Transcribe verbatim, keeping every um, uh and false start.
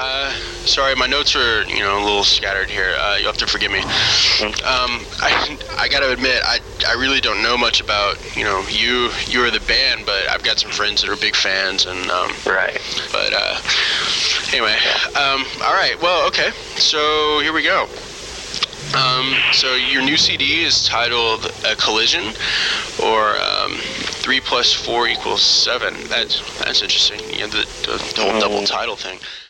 Uh, sorry, my notes are, you know, a little scattered here. Uh, you'll have to forgive me. Um, I, I gotta admit, I, I really don't know much about, you know, you, you or the band, but I've got some friends that are big fans, and, um, Right. but, uh, anyway, um, all right, well, okay, so here we go. Um, so your new C D is titled A Collision, or um, three plus four equals seven. That's that's interesting. You know, the, the, the whole double title thing.